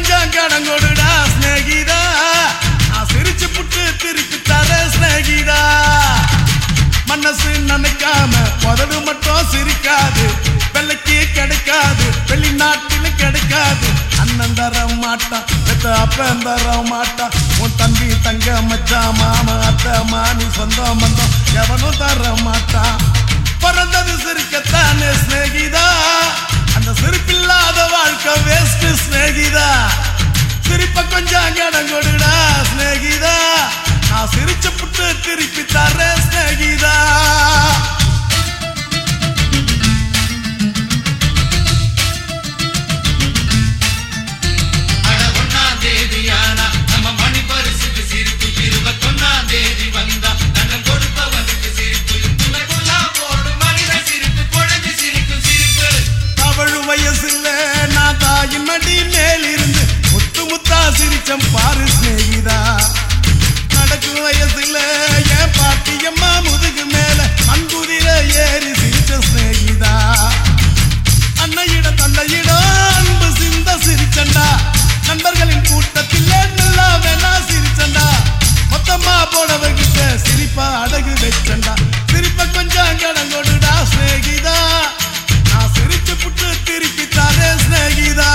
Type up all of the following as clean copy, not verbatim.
கொஞ்சம் கடங்கொடுடா ஸ்நேகிதா, நான் சிரிச்சு புட்டு திருப்பி தர ஸ்நேகிதா. மனசு நினைக்காம உதடு மட்டும் சிரிக்காது, வெள்ளைக்கு கிடைக்காது, வெளிநாட்டிலும் கிடைக்காது. அண்ணன் தர மாட்டான், அப்பன் தர மாட்டான், உன் தம்பி தங்க மச்சா மாமா அத்தை மானி சொந்தம் பந்தம் எவனும் தர மாட்டான். பிறந்தது சிரிக்கத்தானே ஸ்நேகிதா, அந்த சிரிப்பில்லாத வாழ்க்கை வேஸ்ட் ஸ்நேகிதா. சிரிப்ப கொஞ்சம் கடங்கொடுடா ஸ்நேகிதா, நான் சிரிச்சு புட்டு திருப்பி தர ஸ்நேகிதா. மேலிருந்து முத்து முத்தா சிரிச்சம் பாரு ஸ்நேகிதா. நடக்கும் வயசுல என் பாட்டியம்மா முதுகு மேல அன்புதிர ஏறி சிரிச்ச ஸ்நேகிதா. அன்னையிடம் தந்தையிடம் அன்பு சிந்த சிரிச்சண்டா, நண்பர்களின் கூட்டத்தில் நல்லா வேணா சிரிச்சண்டா. மொத்தமா போனவகிட்ட சிரிப்பா அடகு வச்சண்டா. சிரிப்ப கொஞ்சம் கடங்கொடுடா ஸ்நேகிதா, நான் சிரிச்சு புட்டு திருப்பி தர ஸ்நேகிதா.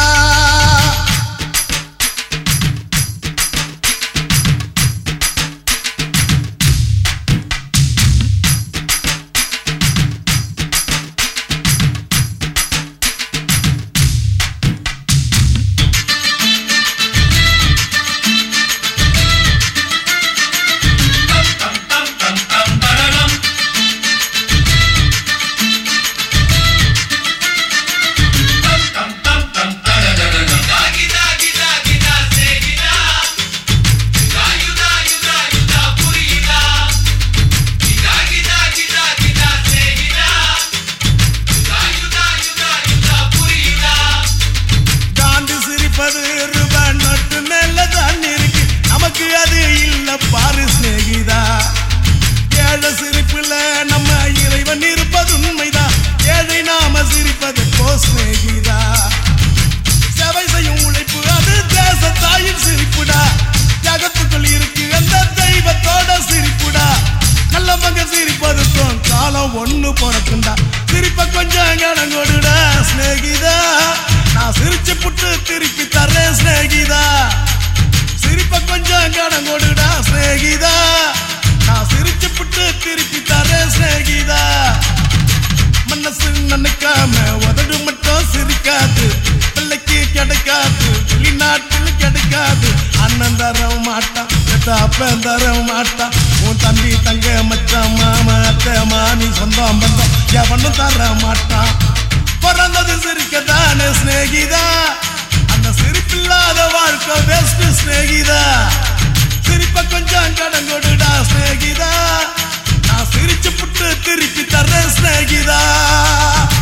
பாரு ஸ்நேகிதா, ஏழை சிரிப்புல நம்ம இறைவன் இருப்பது உண்மைதான், ஏழை நாம சிரிப்பது போ ஸ்நேகிதா. சேவை செய்யும் உழைப்பு அது தேச தாயின் சிரிப்புடா, ஜகத்துக்குள் இருக்கு அந்த தெய்வத்தோட சிரிப்புடா. நல்ல மகன் சிரிப்பதுக்கும் காலம் ஒண்ணு பிறக்குண்டா. சிரிப்ப கொஞ்சம் கடங்கொடுடா ஸ்நேகிதா, நான் சிரிச்சு புட்டு திருப்பி தர்றேன் ஸ்நேகிதா. சிரிப்ப கொஞ்சம் கடங்கொடுடா ஸ்நேகிதா, நான் சிரிச்சு புட்டு திருப்பி தரேன் ஸ்நேகிதா. மனசு நினைக்காம உதடு மட்டும் சிரிக்காது, பிள்ளைக்கு கிடைக்காது, வெளிநாட்டில் கிடைக்காது. அண்ணன் தர மாட்டான், அப்பன் தர மாட்டான், உன் தம்பி தங்க மச்சான் மாமா அத்தை மானி சொந்தம் பந்தம் எவனும் தர மாட்டான். பிறந்தது சிரிக்கத்தானே ஸ்நேகிதா, அந்த சிரிப்பில்லாத வாழ்க்கை வேஸ்ட் ஸ்நேகிதா. சிரிப்ப கொஞ்சம் கடங்கொடுடா ஸ்நேகிதா, நான் சிரிச்சு புட்டு திருப்பி தர்றேன் ஸ்நேகிதா.